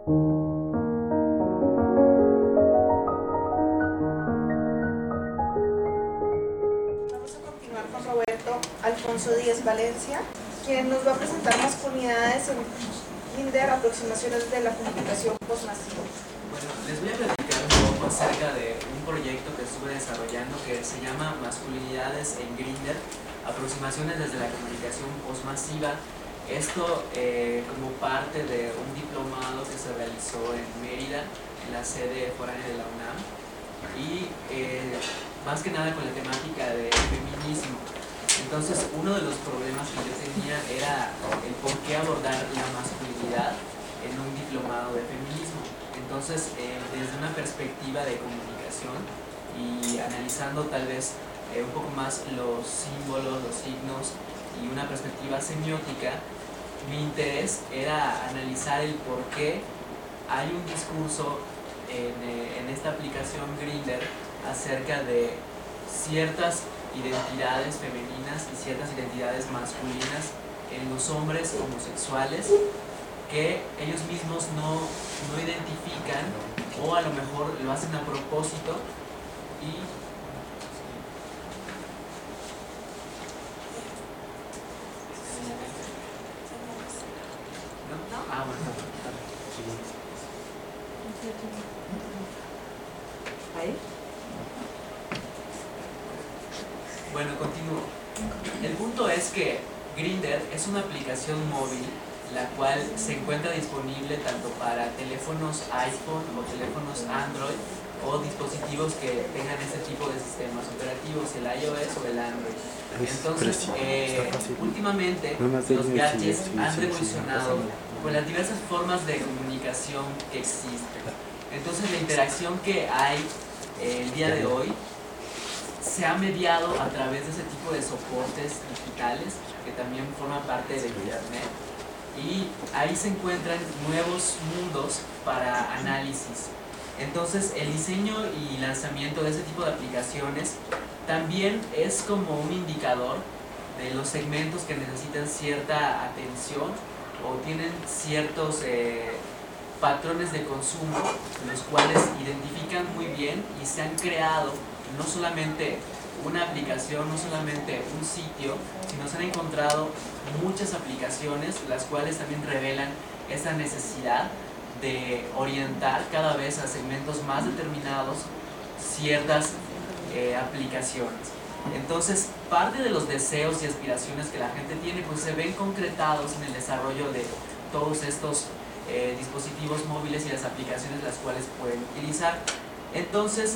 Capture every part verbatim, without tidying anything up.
Vamos a continuar con Roberto Alfonso Díaz Valencia, quien nos va a presentar masculinidades en Grindr, aproximaciones de la comunicación postmasiva. Bueno, les voy a platicar un poco acerca de un proyecto que estuve desarrollando que se llama Masculinidades en Grindr, aproximaciones desde la comunicación postmasiva. Esto eh, como parte de un diplomado que se realizó en Mérida, en la sede foránea de la UNAM, y eh, más que nada con la temática de feminismo. Entonces, uno de los problemas que yo tenía era el por qué abordar la masculinidad en un diplomado de feminismo. Entonces, eh, desde una perspectiva de comunicación y analizando tal vez eh, un poco más los símbolos, los signos y una perspectiva semiótica, mi interés era analizar el por qué hay un discurso en, eh, en esta aplicación Grindr acerca de ciertas identidades femeninas y ciertas identidades masculinas en los hombres homosexuales que ellos mismos no, no identifican, o a lo mejor lo hacen a propósito y ¿no? Ah, bueno. ¿Ahí? Bueno, continúo. El punto es que Grindr es una aplicación móvil la cual se encuentra disponible tanto para teléfonos iPhone o teléfonos Android o dispositivos que tengan este tipo de sistemas operativos, el iOS o el Android. Entonces, eh, últimamente los gadgets han revolucionado con las diversas formas de comunicación que existen. Entonces, la interacción que hay eh, el día de hoy se ha mediado a través de ese tipo de soportes digitales que también forman parte de Internet, y ahí se encuentran nuevos mundos para análisis. Entonces, el diseño y lanzamiento de ese tipo de aplicaciones también es como un indicador de los segmentos que necesitan cierta atención o tienen ciertos eh, patrones de consumo, los cuales identifican muy bien y se han creado no solamente una aplicación, no solamente un sitio, sino se han encontrado muchas aplicaciones, las cuales también revelan esa necesidad de orientar cada vez a segmentos más determinados ciertas eh, aplicaciones. Entonces, parte de los deseos y aspiraciones que la gente tiene, pues se ven concretados en el desarrollo de todos estos eh, dispositivos móviles y las aplicaciones las cuales pueden utilizar. Entonces,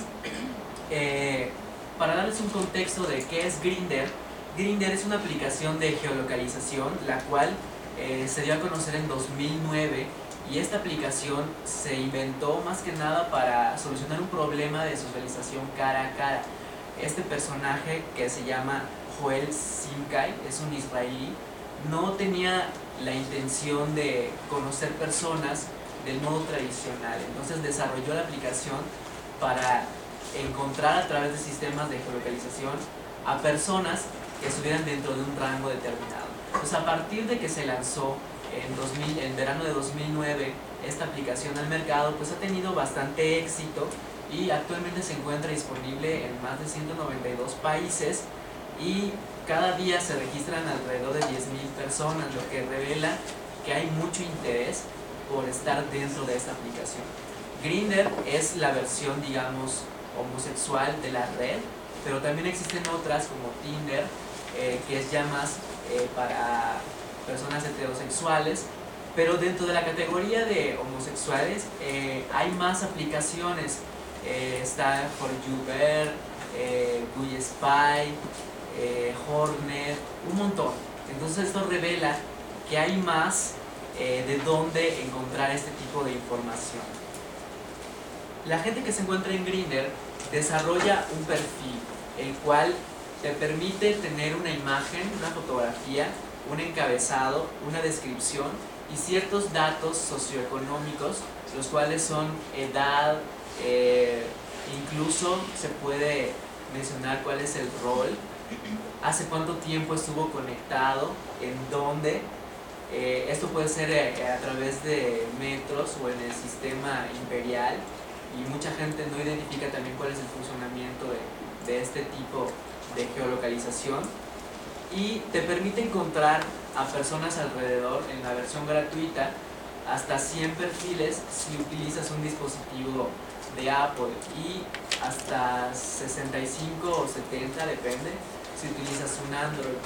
eh, para darles un contexto de qué es Grindr, Grindr es una aplicación de geolocalización, la cual eh, se dio a conocer en dos mil nueve, y esta aplicación se inventó más que nada para solucionar un problema de socialización cara a cara. Este personaje, que se llama Joel Simkai, es un israelí, no tenía la intención de conocer personas del modo tradicional, entonces desarrolló la aplicación para encontrar a través de sistemas de geolocalización a personas que estuvieran dentro de un rango determinado. Pues a partir de que se lanzó en, dos mil, en verano de dos mil nueve esta aplicación al mercado, pues ha tenido bastante éxito y actualmente se encuentra disponible en más de ciento noventa y dos países, y cada día se registran alrededor de diez mil personas, lo que revela que hay mucho interés por estar dentro de esta aplicación. Grindr es la versión, digamos, homosexual de la red, pero también existen otras como Tinder, eh, que es ya más eh, para personas heterosexuales, pero dentro de la categoría de homosexuales eh, hay más aplicaciones. Eh, está For You Bear, eh, Guy Spy, eh, Hornet, un montón. Entonces esto revela que hay más eh, de dónde encontrar este tipo de información. La gente que se encuentra en Grindr desarrolla un perfil, el cual te permite tener una imagen, una fotografía, un encabezado, una descripción y ciertos datos socioeconómicos, los cuales son edad, eh, incluso se puede mencionar cuál es el rol, hace cuánto tiempo estuvo conectado, en dónde, Eh, esto puede ser eh, a través de metros o en el sistema imperial, y mucha gente no identifica también cuál es el funcionamiento de, de este tipo de geolocalización, y te permite encontrar a personas alrededor en la versión gratuita hasta cien perfiles si utilizas un dispositivo de Apple, y hasta sesenta y cinco o setenta, depende, si utilizas un Android.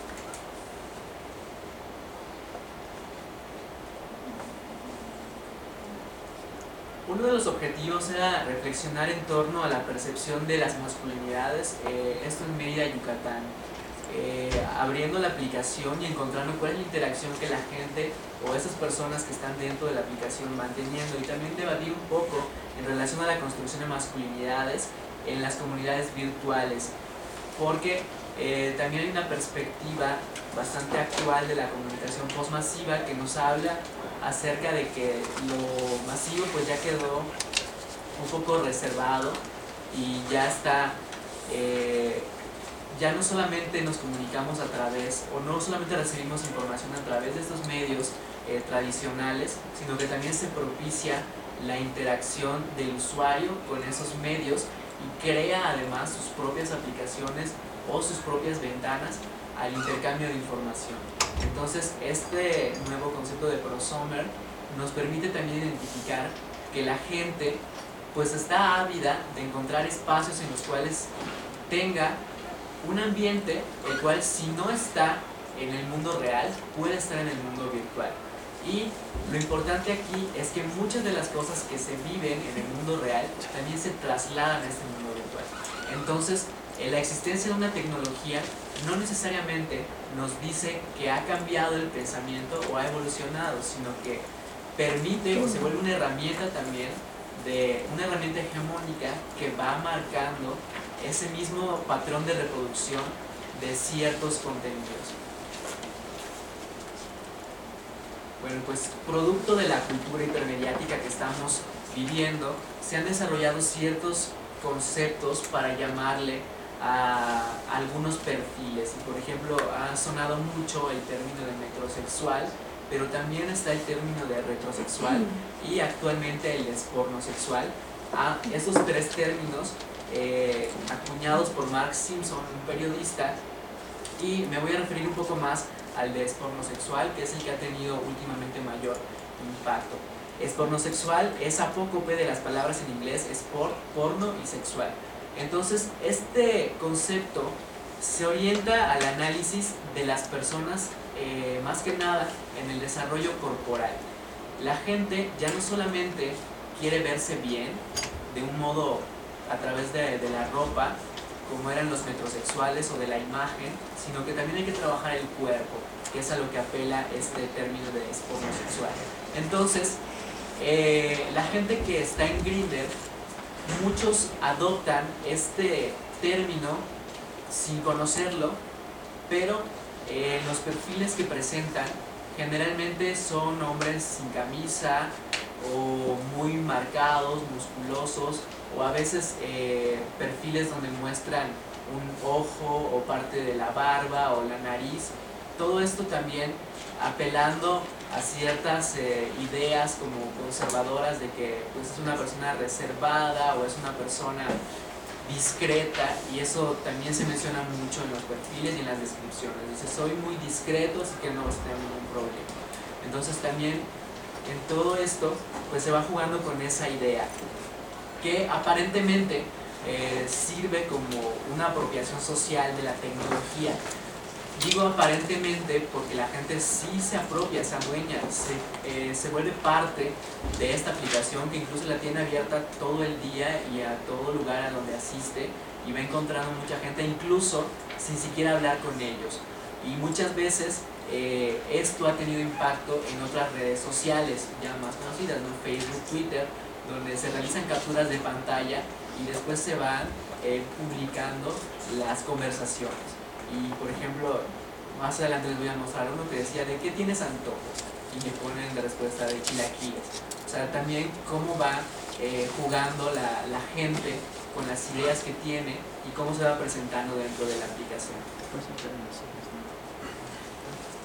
Uno de los objetivos era reflexionar en torno a la percepción de las masculinidades, eh, esto en Mérida, Yucatán, eh, abriendo la aplicación y encontrando cuál es la interacción que la gente o esas personas que están dentro de la aplicación van teniendo, y también debatir un poco en relación a la construcción de masculinidades en las comunidades virtuales, porque eh, también hay una perspectiva bastante actual de la comunicación postmasiva que nos habla acerca de que lo masivo pues ya quedó un poco reservado, y ya está, eh, ya no solamente nos comunicamos a través, o no solamente recibimos información a través de estos medios eh, tradicionales, sino que también se propicia la interacción del usuario con esos medios, y crea además sus propias aplicaciones o sus propias ventanas al intercambio de información. Entonces, este nuevo concepto de prosumer nos permite también identificar que la gente pues está ávida de encontrar espacios en los cuales tenga un ambiente el cual, si no está en el mundo real, puede estar en el mundo virtual. Y lo importante aquí es que muchas de las cosas que se viven en el mundo real también se trasladan a este mundo virtual. Entonces, la existencia de una tecnología no necesariamente nos dice que ha cambiado el pensamiento o ha evolucionado, sino que permite o se vuelve una herramienta también, de una herramienta hegemónica que va marcando ese mismo patrón de reproducción de ciertos contenidos. Bueno, pues producto de la cultura hipermediática que estamos viviendo, se han desarrollado ciertos conceptos para llamarle a algunos perfiles. Y por ejemplo, ha sonado mucho el término de metrosexual, pero también está el término de retrosexual y actualmente el espornosexual. Ah, estos tres términos eh, acuñados por Mark Simpson, un periodista, y me voy a referir un poco más al de espornosexual, que es el que ha tenido últimamente mayor impacto. Espornosexual es apócope de las palabras en inglés sport, porno y sexual. Entonces, este concepto se orienta al análisis de las personas, eh, más que nada en el desarrollo corporal. La gente ya no solamente quiere verse bien, de un modo a través de, de la ropa, como eran los metrosexuales, o de la imagen, sino que también hay que trabajar el cuerpo, que es a lo que apela este término de espornosexual. Entonces, eh, la gente que está en Grindr, muchos adoptan este término sin conocerlo, pero eh, los perfiles que presentan generalmente son hombres sin camisa, o muy marcados, musculosos, o a veces eh, perfiles donde muestran un ojo o parte de la barba o la nariz. Todo esto también apelando a ciertas eh, ideas como conservadoras de que pues, es una persona reservada o es una persona discreta, y eso también se menciona mucho en los perfiles y en las descripciones. Dice, soy muy discreto, así que no vas a tener ningún problema. Entonces también en todo esto pues se va jugando con esa idea que aparentemente eh, sirve como una apropiación social de la tecnología. Digo aparentemente porque la gente sí se apropia, se adueña, se, eh, se vuelve parte de esta aplicación, que incluso la tiene abierta todo el día y a todo lugar a donde asiste, y va encontrando mucha gente, incluso sin siquiera hablar con ellos. Y muchas veces eh, esto ha tenido impacto en otras redes sociales ya más conocidas, ¿no? Facebook, Twitter, donde se realizan capturas de pantalla y después se van eh, publicando las conversaciones. Y por ejemplo, más adelante les voy a mostrar uno que decía, ¿de qué tienes antojo? Y me ponen de respuesta de chilaquiles. O sea, también cómo va eh, jugando la, la gente con las ideas que tiene y cómo se va presentando dentro de la aplicación.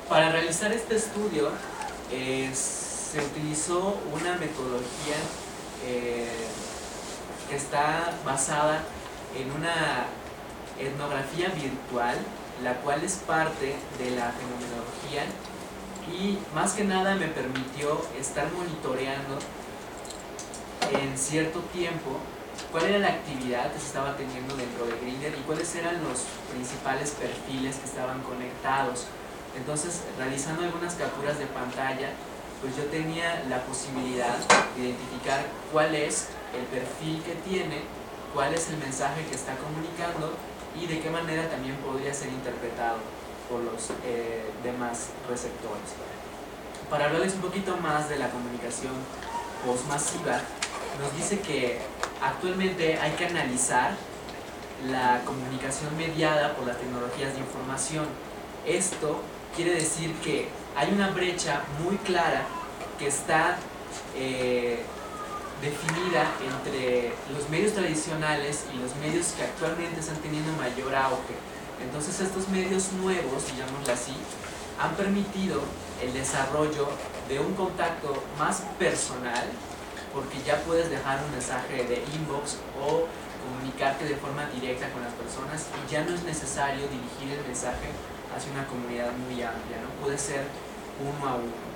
Para realizar este estudio eh, se utilizó una metodología eh, que está basada en una etnografía virtual, la cual es parte de la fenomenología, y más que nada me permitió estar monitoreando en cierto tiempo cuál era la actividad que se estaba teniendo dentro de Grindr y cuáles eran los principales perfiles que estaban conectados. Entonces, realizando algunas capturas de pantalla, pues yo tenía la posibilidad de identificar cuál es el perfil que tiene, cuál es el mensaje que está comunicando y de qué manera también podría ser interpretado por los eh, demás receptores. Para hablarles un poquito más de la comunicación postmasiva, nos dice que actualmente hay que analizar la comunicación mediada por las tecnologías de información. Esto quiere decir que hay una brecha muy clara que está eh, definida entre los medios tradicionales y los medios que actualmente están teniendo mayor auge. Entonces estos medios nuevos, digámoslo así, han permitido el desarrollo de un contacto más personal, porque ya puedes dejar un mensaje de inbox o comunicarte de forma directa con las personas y ya no es necesario dirigir el mensaje hacia una comunidad muy amplia, ¿no? Puede ser uno a uno.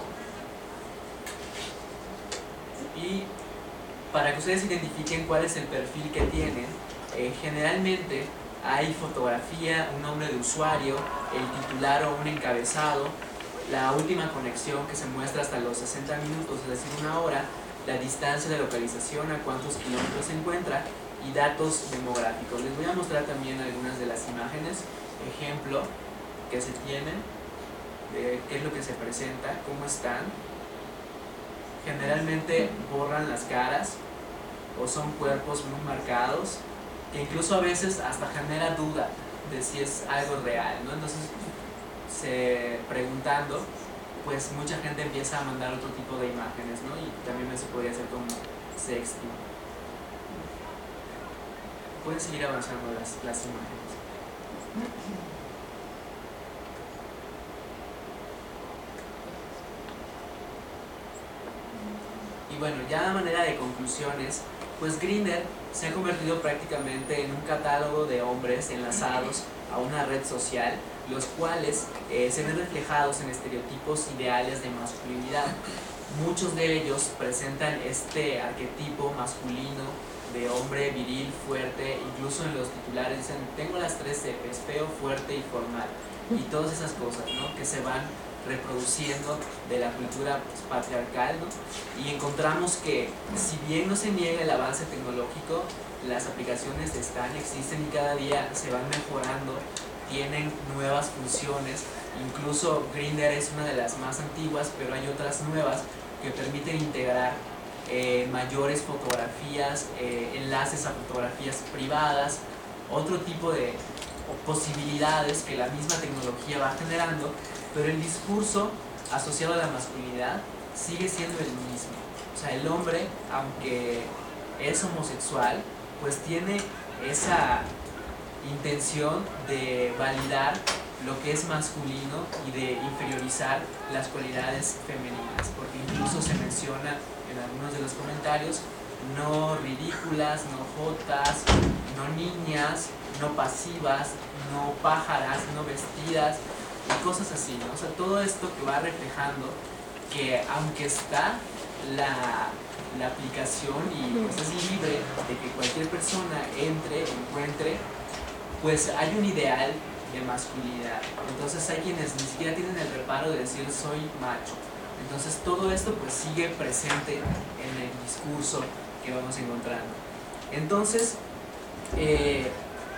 Y para que ustedes identifiquen cuál es el perfil que tienen, eh, generalmente hay fotografía, un nombre de usuario, el titular o un encabezado, la última conexión que se muestra hasta los sesenta minutos, es decir, una hora, la distancia de localización, a cuántos kilómetros se encuentra, y datos demográficos. Les voy a mostrar también algunas de las imágenes, ejemplo, que se tienen, de qué es lo que se presenta, cómo están. Generalmente borran las caras o son cuerpos muy marcados, que incluso a veces hasta genera duda de si es algo real, ¿no? Entonces, se, preguntando, pues mucha gente empieza a mandar otro tipo de imágenes, ¿no? Y también eso podría ser como sexting. Pueden seguir avanzando las, las imágenes. Y bueno, ya a manera de conclusiones, pues Grindr se ha convertido prácticamente en un catálogo de hombres enlazados a una red social, los cuales eh, se ven reflejados en estereotipos ideales de masculinidad. Muchos de ellos presentan este arquetipo masculino de hombre viril, fuerte, incluso en los titulares dicen, tengo las tres Fs, feo, fuerte y formal, y todas esas cosas, ¿no?, que se van reproduciendo de la cultura pues, patriarcal, ¿no? Y encontramos que si bien no se niega el avance tecnológico, las aplicaciones están, existen y cada día se van mejorando, tienen nuevas funciones. Incluso Grindr es una de las más antiguas, pero hay otras nuevas que permiten integrar eh, mayores fotografías, eh, enlaces a fotografías privadas, otro tipo de posibilidades que la misma tecnología va generando, pero el discurso asociado a la masculinidad sigue siendo el mismo. O sea, el hombre, aunque es homosexual, pues tiene esa intención de validar lo que es masculino y de inferiorizar las cualidades femeninas, porque incluso se menciona en algunos de los comentarios no ridículas, no jotas, no niñas, no pasivas, no pájaras, no vestidas y cosas así, ¿no? O sea, todo esto que va reflejando que aunque está la, la aplicación y pues es libre de que cualquier persona entre, encuentre, pues hay un ideal de masculinidad. Entonces hay quienes ni siquiera tienen el reparo de decir soy macho. Entonces todo esto pues sigue presente en el discurso que vamos encontrando. Entonces eh,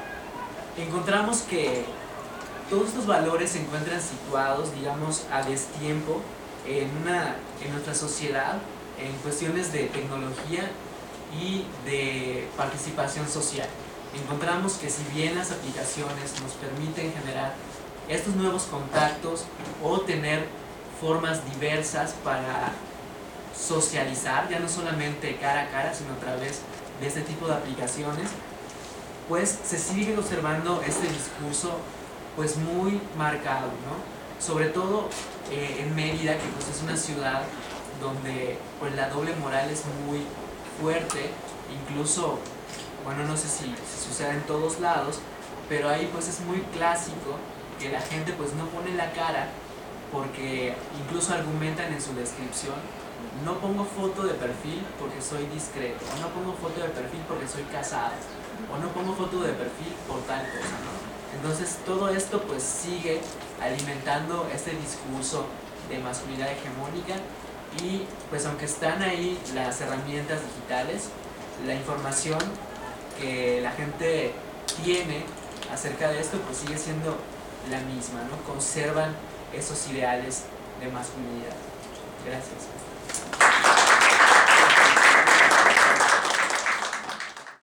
encontramos que todos estos valores se encuentran situados, digamos, a destiempo en, una, en nuestra sociedad en cuestiones de tecnología y de participación social. Encontramos que si bien las aplicaciones nos permiten generar estos nuevos contactos o tener formas diversas para socializar, ya no solamente cara a cara, sino a través de este tipo de aplicaciones, pues se sigue observando este discurso pues muy marcado, ¿no? sobre todo eh, en Mérida, que pues es una ciudad donde pues la doble moral es muy fuerte, incluso, bueno, no sé si, si sucede en todos lados, pero ahí pues es muy clásico que la gente pues no pone la cara, porque incluso argumentan en su descripción: no pongo foto de perfil porque soy discreto, o no pongo foto de perfil porque soy casado, o no pongo foto de perfil por tal cosa, ¿no? Entonces todo esto pues sigue alimentando este discurso de masculinidad hegemónica, y pues aunque están ahí las herramientas digitales, la información que la gente tiene acerca de esto pues sigue siendo la misma, ¿no? Conservan esos ideales de masculinidad. Gracias.